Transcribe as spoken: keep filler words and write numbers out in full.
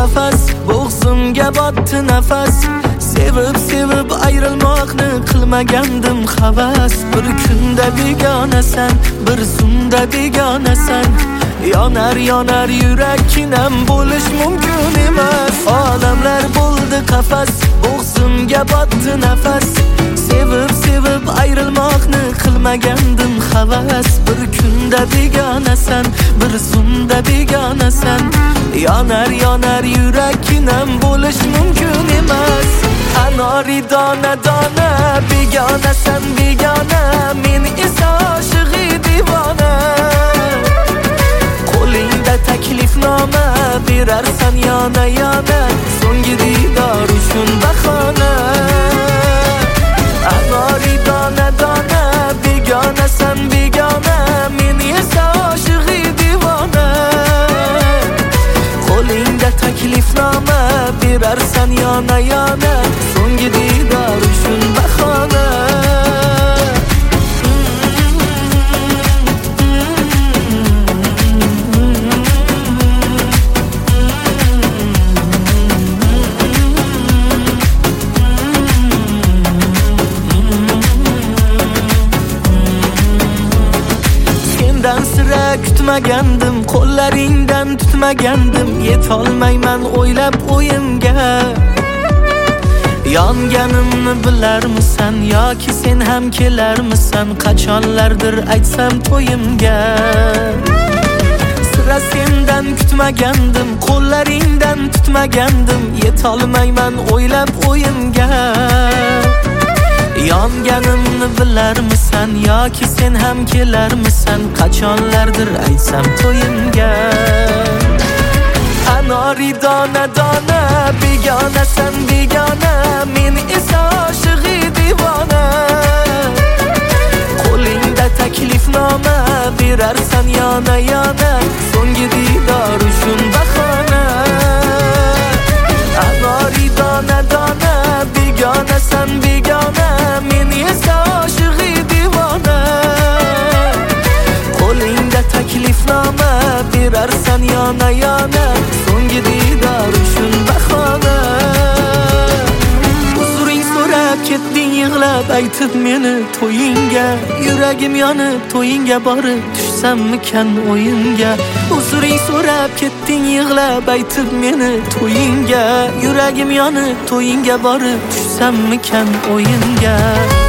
qafas, bo'g'zimga botdi nafas. Sevib sevib ayrilmoqni qilmagandim havas. Bir kunda begonasan, bir zumda begonasan. Yonar yonar yurakkinam bo'lish mumkin emas. Olamlar bo'ldi qafas, bo'g'zimga botdi nafas. Sevib sevib ayrilmoqni qilmagandim havas. Bir kunda begonasan, bir zumda begonasan. Yonar yonar yurakkinam bo'lish mumkin emas. Anori dona dona begonasan begona, men esa oshig'i divona. Qo'lingda taklifnoma berarsan yana yana, so'nggi diydor uchun bahona. Anori dona dona begonasan begona, men esa oshig'i divona. Qo'lingda taklifnoma berarsan yana yana, so'nggi diydor uchun bahona. Sendan sira kutmagandim, qo'llaringdan tutmagandim. Yetolmayman o'ylab o'yimga. Yonganimni bilarmisan yoki sen ham kelarmisan? Qachonlardir aytsam to'yimga. Sira sendan kutmagandim, qo'llaringdan tutmagandim. Yetolmayman o'ylab o'yimga. Yonganimni bilarmisan yoki sen ham kelarmisan? Qachonlardir aytsam to'yimga. Anori dona dona begonasan begona, men esa oshig'i divona. Qo'lingda taklifnoma berarsan yana yana, so'nggi diydor uchun bahona. Anori dona dona begonasan begona, men esa oshig'i divona. Qo'lingda taklifnoma berarsan yana yana, so'nggi diydor uchun bahona. Uzuring so'rab ketding yig'lab aytib meni to'yingga. Yuragim yonib to'yingga borib tushsammikan o'yinga. Uzuring so'rab ketding yig'lab aytib meni to'yingga. Yuragim yonib to'yingga borib tushsammikan o'yinga.